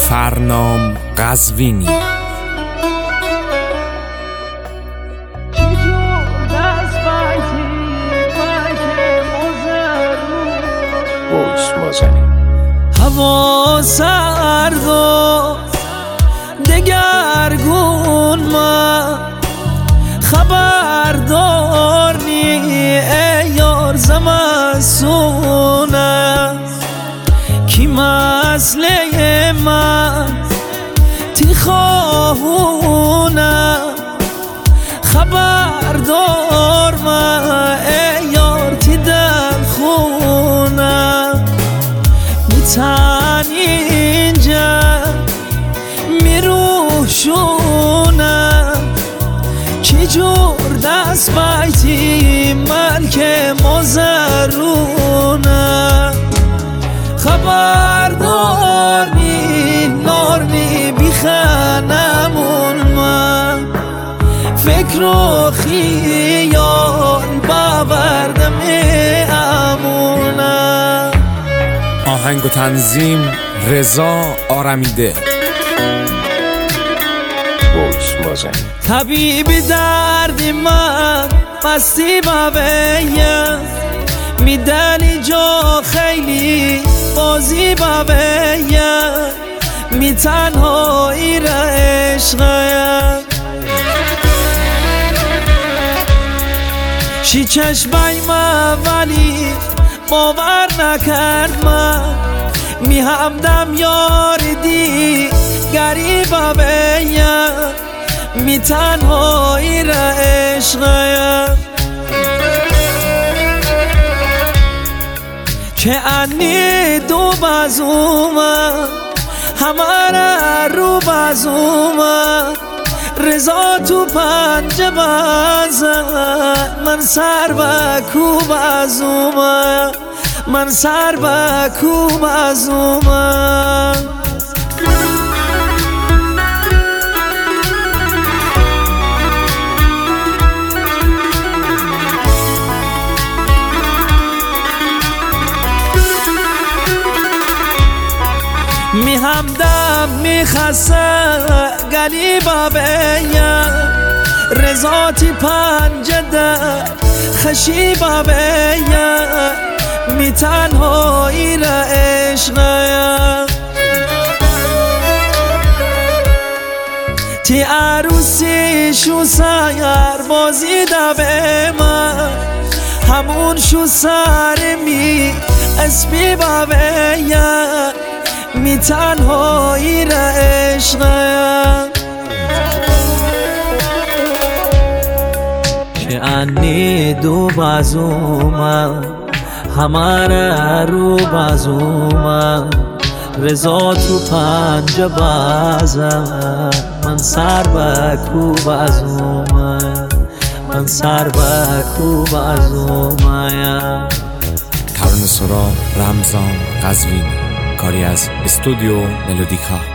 فرنام قزوینی. هوا سرد و دگرگون من خبردار نی ای یار زمستونه کی مسئله من تی خواهونه خبردار من ای یار تی دل خونه میتن اینجا میروشونه کی جور دست بایتی ملک مزرونه خبردار نی نار نی بیخنمون من فکر و خیال باوردم امونه. آهنگ و تنظیم رضا آرمیده. طبیبی دردی من مستی بابیم میدنی جا خیلی بازی بابیم می تنهایی را عشقیم شی چشمای من ولی باور نکرد من می همدم یار دی گریبا بیم می تنهایی را عشقیم که انی دو بازومه همه را رو بازومه رضا تو پنجه بازد من سر به کو بازومه من سر به کو بازومه. می همدم می خسته گلی بابیم رضا تی پنجه در خشی بابیم می تنهایی را عشقیم تی عروسی شو سر بازی دبه من همون شو سر می اسبی بابیم می تنهایی را عشقیم که انی دو بازومه همه را رو بازومه رضا تو پنجه بازه من سر به کو بازومه من سر به کو بازومه. ترانه سرا رمضان قزوینی، کاری از استودیو ملودیکا.